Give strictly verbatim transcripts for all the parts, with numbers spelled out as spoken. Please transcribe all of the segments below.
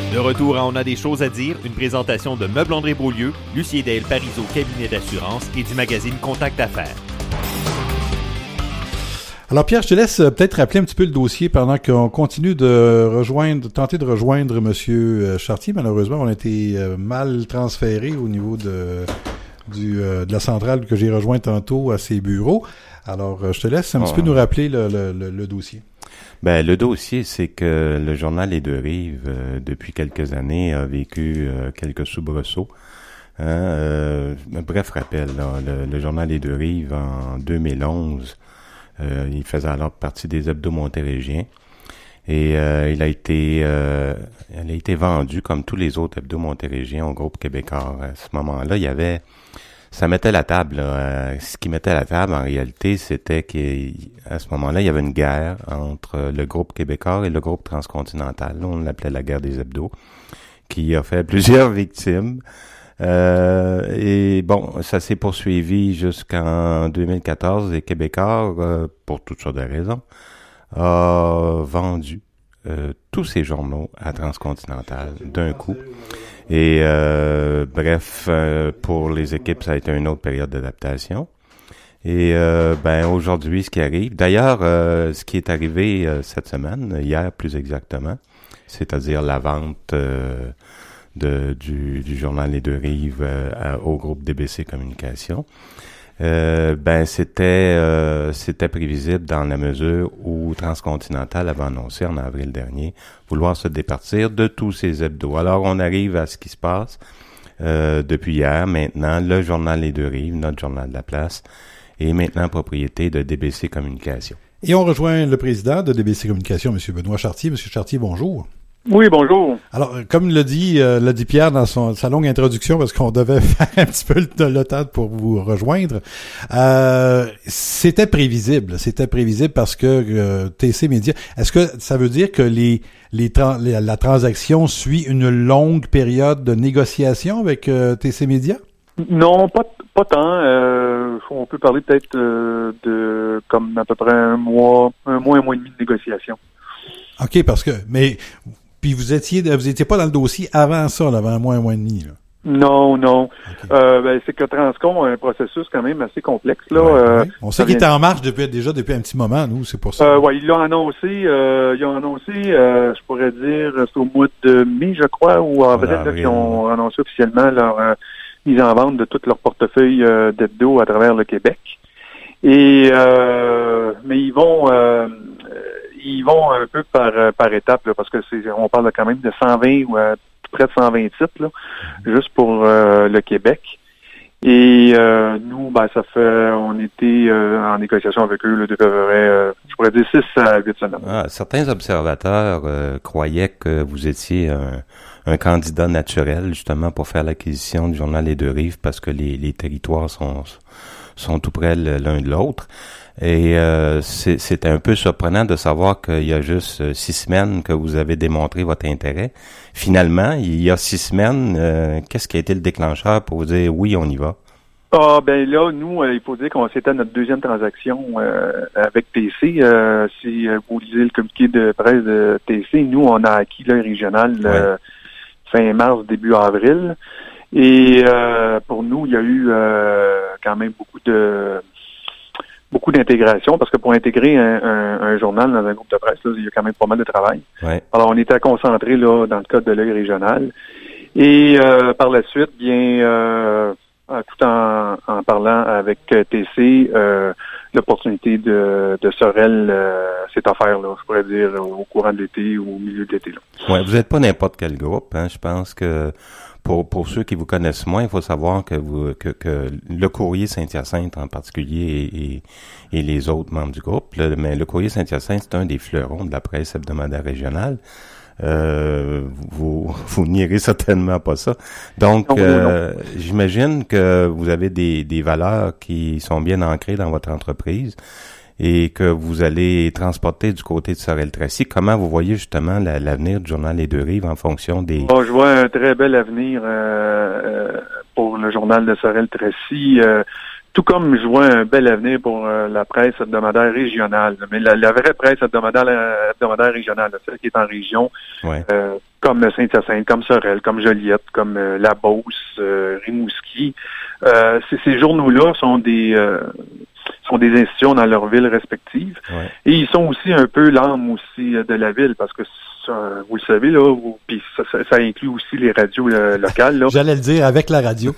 De retour à On a des choses à dire, une présentation de Meubles André Beaulieu, Lucie Dale Parizeau cabinet d'assurance et du magazine Contact Affaires. Alors Pierre, je te laisse peut-être rappeler un petit peu le dossier pendant qu'on continue de rejoindre, tenter de rejoindre Monsieur Chartier. Malheureusement, on a été mal transféré au niveau de, du, de la centrale que j'ai rejoint tantôt à ses bureaux. Alors, je te laisse un oh. petit peu nous rappeler le, le, le, le dossier. Ben, le dossier, c'est que le journal Les Deux-Rives, euh, depuis quelques années, a vécu euh, quelques soubresauts. Hein, euh, bref rappel, là, le, le journal Les Deux-Rives, en deux mille onze, euh, il faisait alors partie des hebdos montérégiens. Et euh, il a été euh, il a été vendu, comme tous les autres hebdos montérégiens, au groupe Québécois. À ce moment-là, il y avait... Ça mettait la table. Là. Ce qui mettait la table, en réalité, c'était qu'à ce moment-là, il y avait une guerre entre le groupe Québécois et le groupe Transcontinental. On l'appelait la guerre des hebdos, qui a fait plusieurs victimes. Euh, et bon, ça s'est poursuivi jusqu'en deux mille quatorze. Et Québécois, euh, pour toutes sortes de raisons, a vendu euh, tous ses journaux à Transcontinental d'un coup. Et euh, bref, euh, pour les équipes, ça a été une autre période d'adaptation. Et euh, ben aujourd'hui, ce qui arrive, d'ailleurs, euh, ce qui est arrivé euh, cette semaine, hier plus exactement, c'est-à-dire la vente euh, de du, du journal Les Deux-Rives euh, à, au groupe D B C Communications. Euh, ben c'était euh, c'était prévisible dans la mesure où Transcontinental avait annoncé en avril dernier vouloir se départir de tous ces hebdos. Alors on arrive à ce qui se passe euh, depuis hier. Maintenant, le journal Les Deux-Rives, notre journal de la place, est maintenant propriété de D B C Communications. Et on rejoint le président de D B C Communications, M. Benoît Chartier. M. Chartier, bonjour. Oui, bonjour. Alors, comme l'a dit, euh, l'a dit Pierre dans son, sa longue introduction, parce qu'on devait faire un petit peu le, le temps pour vous rejoindre, euh, c'était prévisible. C'était prévisible parce que euh, T C Média, est-ce que ça veut dire que les, les, les la transaction suit une longue période de négociation avec euh, T C Média? Non, pas pas tant. Euh, on peut parler peut-être euh, de comme à peu près un mois, un mois, un mois et demi de négociation. OK, parce que, mais, puis vous étiez, vous étiez pas dans le dossier avant ça, là, avant un mois, un mois et demi, là. Non, non. Okay. Euh, ben, c'est que Transcom a un processus quand même assez complexe, là. Ouais, euh, ouais. On sait qu'il était en marche depuis, déjà depuis un petit moment, nous, c'est pour ça. Euh, ouais, ils l'ont annoncé, euh, ils ont annoncé, euh, je pourrais dire, c'est au mois de mai, je crois, ou avril, là, qu'ils ont annoncé officiellement leur euh, mise en vente de tout leur portefeuille euh, d'hebdo à travers le Québec. Et, euh, mais ils vont, euh, ils vont un peu par par étapes, là, parce que c'est, on parle quand même de cent vingt ou à près de cent vingt titres, là, juste pour euh, le Québec. Et euh, nous, ben ça fait, on était euh, en négociation avec eux là, depuis à peu près, euh, je pourrais dire six à huit semaines. Ah, certains observateurs euh, croyaient que vous étiez un, un candidat naturel justement pour faire l'acquisition du journal Les Deux-Rives parce que les, les territoires sont sont tout près l'un de l'autre. Et euh, c'est, c'est un peu surprenant de savoir qu'il y a juste six semaines que vous avez démontré votre intérêt. Finalement, il y a six semaines, euh, qu'est-ce qui a été le déclencheur pour vous dire oui, on y va? Ah ben là, nous, euh, il faut dire qu'on c'était notre deuxième transaction euh, avec T C. Euh, si vous lisez le communiqué de presse de T C, nous, on a acquis l'œil régional euh, ouais. fin mars, début avril. Et euh, pour nous, il y a eu euh, quand même beaucoup de beaucoup d'intégration, parce que pour intégrer un, un, un journal dans un groupe de presse, là, il y a quand même pas mal de travail. Ouais. Alors, on était concentrés là dans le cadre de l'œil régional. Et euh, par la suite, bien euh, tout en, en parlant avec T C, euh, l'opportunité de, de Sorel euh, s'est offerte, là, je pourrais dire, au courant de l'été ou au milieu de l'été. Là. Ouais, vous n'êtes pas n'importe quel groupe, hein. Je pense que Pour, pour ceux qui vous connaissent moins, il faut savoir que vous que, que le Courrier Saint-Hyacinthe en particulier et, et, et les autres membres du groupe, là, mais le Courrier Saint-Hyacinthe, c'est un des fleurons de la presse hebdomadaire régionale. Euh, vous vous nierez certainement pas ça. Donc, non, euh, non. J'imagine que vous avez des, des valeurs qui sont bien ancrées dans votre entreprise et que vous allez transporter du côté de Sorel-Tracy. Comment vous voyez justement la, l'avenir du journal Les Deux-Rives en fonction des... Bon, je vois un très bel avenir euh, pour le journal de Sorel-Tracy, euh, tout comme je vois un bel avenir pour euh, la presse hebdomadaire régionale. Mais la, la vraie presse hebdomadaire, hebdomadaire régionale, celle qui est en région, ouais. euh, comme comme Saint-Hyacinthe, comme Sorel, comme Joliette, comme euh, La Beauce, euh, Rimouski. Euh, c- ces journaux-là sont des euh, sont des institutions dans leurs villes respectives. Ouais. Et ils sont aussi un peu l'âme aussi de la ville, parce que ça, vous le savez, là, vous, puis ça, ça, ça inclut aussi les radios euh, locales. Là. J'allais le dire, avec la radio.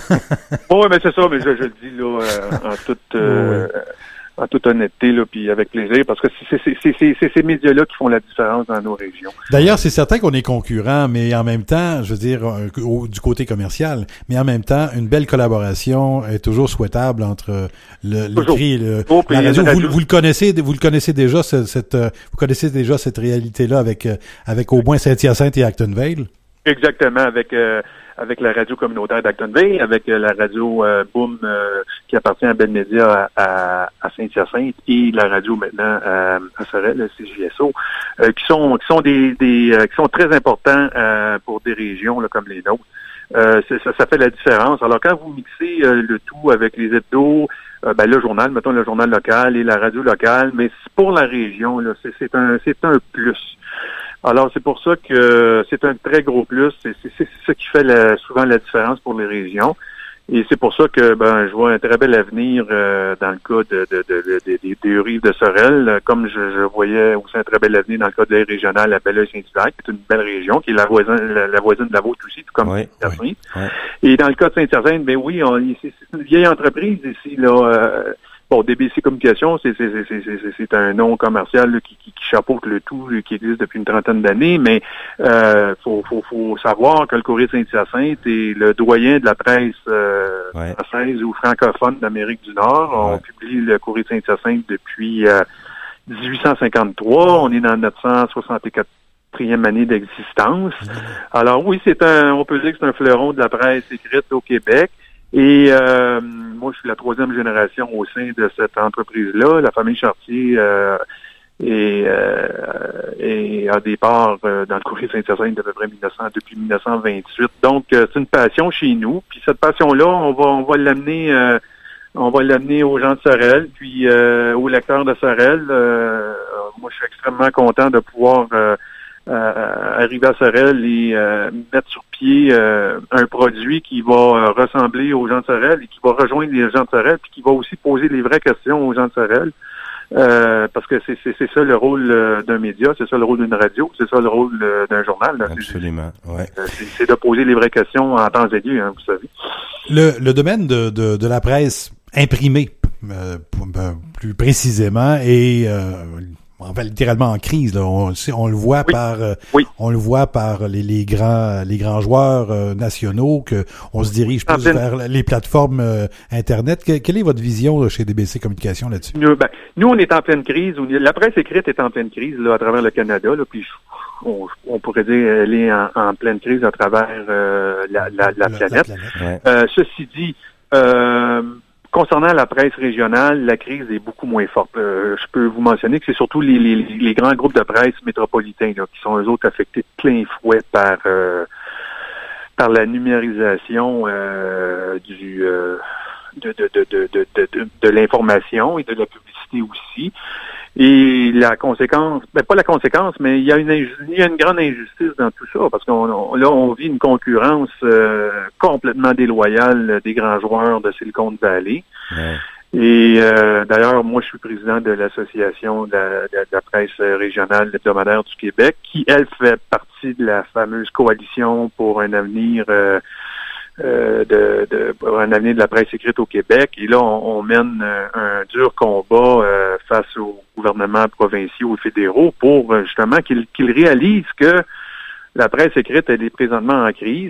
Oui, mais c'est ça, mais je, je le dis là euh, en toute euh, oui. en toute honnêteté, là, puis avec plaisir, parce que c'est, c'est, c'est, c'est, c'est ces médias-là qui font la différence dans nos régions. D'ailleurs, c'est certain qu'on est concurrents, mais en même temps, je veux dire, au, du côté commercial, mais en même temps, une belle collaboration est toujours souhaitable entre le l'écrit et le, oh, la radio. radio. Vous, vous le connaissez, vous le connaissez déjà cette, cette vous connaissez déjà cette réalité-là avec avec au moins Saint-Hyacinthe et Actonville. Exactement, avec euh, avec la radio communautaire d'Actonville, avec euh, la radio euh, Boom euh, qui appartient à Bell Media à, à, à Saint-Hyacinthe et la radio maintenant à, à Sorel, le C J S O, euh, qui sont qui sont des, des euh, qui sont très importants euh, pour des régions là, comme les nôtres. Euh, ça, ça fait la différence. Alors quand vous mixez euh, le tout avec les hebdos, euh, ben le journal, mettons le journal local et la radio locale, mais pour la région, là, c'est, c'est un c'est un plus. Alors, c'est pour ça que c'est un très gros plus. C'est, c'est, c'est ça qui fait la, souvent la différence pour les régions. Et c'est pour ça que ben je vois un très bel avenir euh, dans le cas de, de, de, de, de, de, des rives de Sorel, comme je, je voyais aussi un très bel avenir dans le cas de l'aire régionale à Belleuil-Saint-Hilaire, qui est une belle région, qui est la voisine, la, la voisine de la vôtre aussi, tout comme oui, Saint-Hyacinthe. Oui, oui. Et dans le cas de Saint-Hyacinthe, ben oui, on, c'est, c'est une vieille entreprise ici, là. Euh, Bon, D B C Communication, c'est, c'est, c'est, c'est, c'est un nom commercial là, qui, qui, qui chapeaute le tout, qui existe depuis une trentaine d'années, mais euh, faut, faut, faut savoir que le Courrier de Saint-Hyacinthe est le doyen de la presse euh, ouais. française ou francophone d'Amérique du Nord. Ouais. On publie le Courrier de Saint-Hyacinthe depuis euh, dix-huit cent cinquante-trois. On est dans neuf cent soixante-quatrième année d'existence. Alors oui, c'est un, on peut dire que c'est un fleuron de la presse écrite au Québec. Et euh, moi, je suis la troisième génération au sein de cette entreprise-là. La famille Chartier euh, est, euh, est à des parts euh, dans le Courrier Saint-Hyacinthe d'à peu près mille neuf cents, depuis mille neuf cent vingt-huit. Donc, euh, c'est une passion chez nous. Puis cette passion-là, on va on va l'amener euh, on va l'amener aux gens de Sorel, puis euh, aux lecteurs de Sorel. Euh, moi, je suis extrêmement content de pouvoir euh, Euh, arriver à Sorel et euh, mettre sur pied euh, un produit qui va euh, ressembler aux gens de Sorel et qui va rejoindre les gens de Sorel, puis qui va aussi poser les vraies questions aux gens de Sorel. Euh, parce que c'est, c'est, c'est ça le rôle euh, d'un média, c'est ça le rôle d'une radio, c'est ça le rôle euh, d'un journal. Là. Absolument, ouais. Euh, c'est, c'est de poser les vraies questions en temps et lieu, hein, vous savez. Le, le domaine de, de, de la presse imprimée, euh, plus précisément, est euh, en fait, littéralement en crise. Là. On, on le voit oui. par, euh, oui. on le voit par les, les grands, les grands joueurs euh, nationaux que on se dirige plus vers les plateformes euh, internet. Que, quelle est votre vision là, chez D B C Communication là-dessus? Nous, ben, nous, on est en pleine crise. La presse écrite est en pleine crise là, à travers le Canada. Là, puis on, on pourrait dire elle est en, en pleine crise à travers euh, la, la, la, la planète. La planète. Ouais. Euh, ceci dit. Euh, Concernant la presse régionale, la crise est beaucoup moins forte. Euh, je peux vous mentionner que c'est surtout les, les, les grands groupes de presse métropolitains là, qui sont eux autres affectés de plein fouet par euh, par la numérisation euh, du euh, de, de, de, de, de, de, de, de l'information et de la publicité aussi. Et la conséquence, ben pas la conséquence, mais il y a une inju- il y a une grande injustice dans tout ça, parce qu'on on, là on vit une concurrence euh, complètement déloyale des grands joueurs de Silicon Valley. Ouais. Et euh, d'ailleurs, moi je suis président de l'association de la, de, de la presse régionale hebdomadaire du Québec, qui elle fait partie de la fameuse coalition pour un avenir euh, Euh, de, de pour un avenir de la presse écrite au Québec. Et là, on, on mène euh, un dur combat euh, face aux gouvernements provinciaux et fédéraux pour euh, justement qu'ils, qu'ils réalisent que la presse écrite, elle est présentement en crise.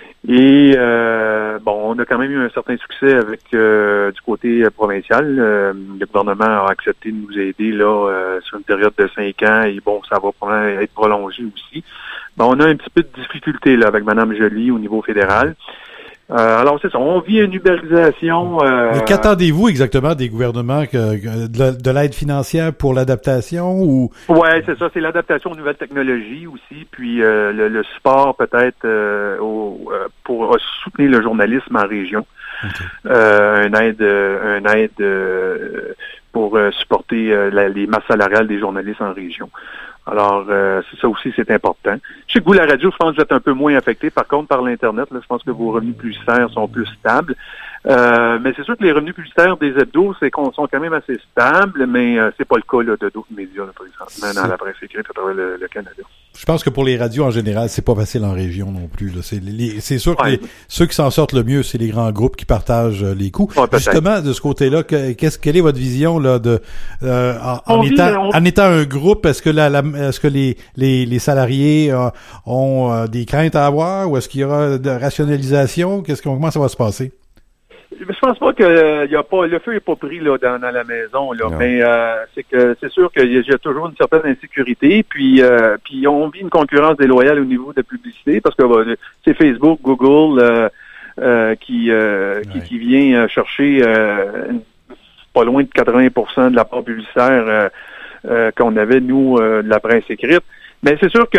Et euh, bon, on a quand même eu un certain succès avec euh, du côté euh, provincial. Euh, le gouvernement a accepté de nous aider là euh, sur une période de cinq ans et bon, ça va probablement être prolongé aussi. Bon, on a un petit peu de difficulté là avec Mme Joly au niveau fédéral. Euh, alors c'est ça, on vit une ubérisation. Euh... Mais qu'attendez-vous exactement des gouvernements que, que de, de l'aide financière pour l'adaptation ou? Ouais, c'est ça, c'est l'adaptation aux nouvelles technologies aussi, puis euh, le, le support peut-être euh, au, euh, pour soutenir le journalisme en région. Okay. Euh, un aide, euh, un aide euh, pour euh, supporter euh, la, les masses salariales des journalistes en région. Alors, euh, c'est ça aussi, c'est important. Je sais que vous, la radio, je pense que vous êtes un peu moins affecté. Par contre, par l'Internet, là, je pense que vos revenus publicitaires sont plus stables. Euh, mais c'est sûr que les revenus publicitaires des hebdos, c'est qu'on sont quand même assez stables, mais euh, c'est pas le cas là, de d'autres médias, là, par exemple, dans la presse écrite à travers le, le Canada. Je pense que pour les radios en général, c'est pas facile en région non plus. Là. C'est, les, c'est sûr que ouais. les, ceux qui s'en sortent le mieux, c'est les grands groupes qui partagent euh, les coûts. Ouais, Justement, de ce côté-là, que, qu'est-ce quelle est votre vision là de euh, en, en vit, étant on... en étant un groupe, est-ce que la, la est-ce que les les, les salariés euh, ont euh, des craintes à avoir ou est-ce qu'il y aura de rationalisation? Qu'est-ce qu'on comment ça va se passer? Je pense pas que euh, y a pas le feu est pas pris là dans, dans la maison là, non. mais euh, c'est que c'est sûr qu'il y, y a toujours une certaine insécurité, puis euh, puis on vit une concurrence déloyale au niveau de la publicité parce que bah, c'est Facebook, Google euh, euh, qui, euh, qui qui vient chercher euh, pas loin de quatre-vingts pour cent de la part publicitaire euh, euh, qu'on avait nous euh, de la presse écrite. Mais c'est sûr qu'on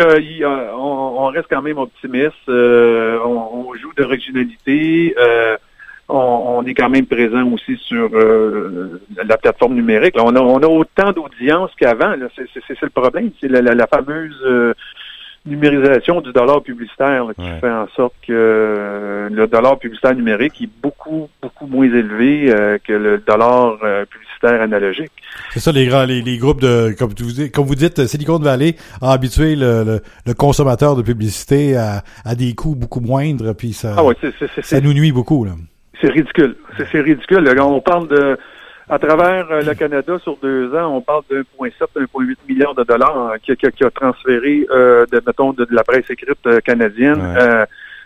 on reste quand même optimiste, euh, on, on joue de régionalité. Euh, On, on est quand même présent aussi sur euh, la plateforme numérique. Là, on, a, on a autant d'audience qu'avant. Là. C'est, c'est, c'est le problème. C'est la, la, la fameuse euh, numérisation du dollar publicitaire là, qui ouais. fait en sorte que euh, le dollar publicitaire numérique est beaucoup, beaucoup moins élevé euh, que le dollar euh, publicitaire analogique. C'est ça, les grands, les, les groupes de, comme vous dites, comme vous dites, Silicon Valley a habitué le, le, le consommateur de publicité à, à des coûts beaucoup moindres, puis ça, ah ouais, c'est, c'est, c'est, ça nous nuit beaucoup, là. C'est ridicule. C'est, c'est ridicule. Là, on parle de, à travers euh, le Canada, sur deux ans, on parle d'un virgule sept, un virgule huit milliard de dollars qui, qui, qui a transféré, euh, de, mettons, de, de la presse écrite euh, canadienne ouais. euh,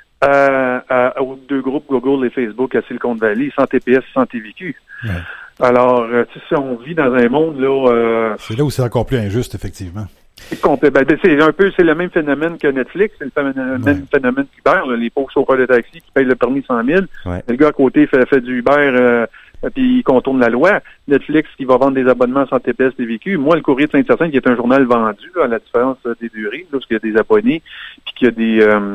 à, à, aux deux groupes Google et Facebook à Silicon Valley, sans T P S, sans T V Q. Ouais. Alors, euh, tu sais, on vit dans un monde là. Euh, c'est là où c'est encore plus injuste, effectivement. Ben, c'est un peu, c'est le même phénomène que Netflix, c'est le phénomène, ouais. même phénomène qu'Uber, là, les pauvres chauffeurs de taxi qui payent le permis cent mille. Ouais. Le gars à côté fait, fait du Uber, euh, puis il contourne la loi. Netflix qui va vendre des abonnements sans T P S, T V Q. Moi, le Courrier de Saint-Hyacinthe, qui est un journal vendu, là, à la différence des deux rives, parce qu'il y a des abonnés, puis qu'il y a des, euh,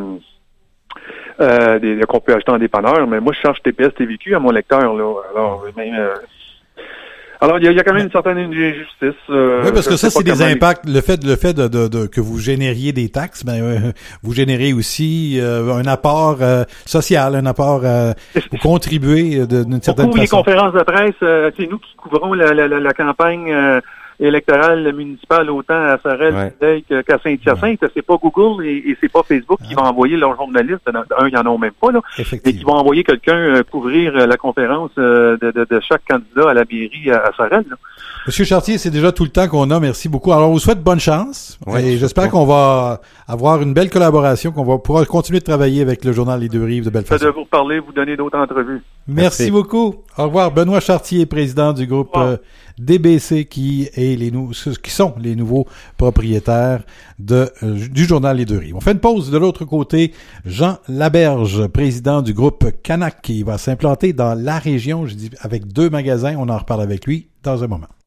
euh, des, qu'on peut acheter en dépanneur. Mais moi, je charge T P S, T V Q à mon lecteur, là. Alors, même, euh, Alors, il y, y a quand même une certaine injustice. Euh, oui, parce que ça, c'est des impacts. Le fait, le fait de, de, de que vous génériez des taxes, ben, euh, vous générez aussi euh, un apport euh, social, un apport. Euh, vous contribuez de, d'une certaine façon. Les conférences de presse, euh, c'est nous qui couvrons la, la, la, la campagne euh, électorale municipale autant à Sorel ouais. qu'à Saint-Hyacinthe. Ouais. C'est pas Google et, et c'est pas Facebook ouais. qui vont envoyer leurs journalistes. Un, ils en ont même pas là. Et qui vont envoyer quelqu'un euh, couvrir la conférence euh, de, de, de chaque candidat à la mairie à, à Sorel. Là. Monsieur Chartier, c'est déjà tout le temps qu'on a. Merci beaucoup. Alors, on vous souhaite bonne chance. Ouais, et j'espère qu'on va avoir une belle collaboration, qu'on va pouvoir continuer de travailler avec le journal Les Deux Rives de belle façon. De vous parler, vous donner d'autres entrevues. Merci, Merci beaucoup. Au revoir. Benoît Chartier, président du groupe wow. euh, D B C, qui est les nou- qui sont les nouveaux propriétaires de euh, du journal Les Deux Rives. On fait une pause. De l'autre côté, Jean Laberge, président du groupe Canac, qui va s'implanter dans la région, je dis avec deux magasins. On en reparle avec lui dans un moment.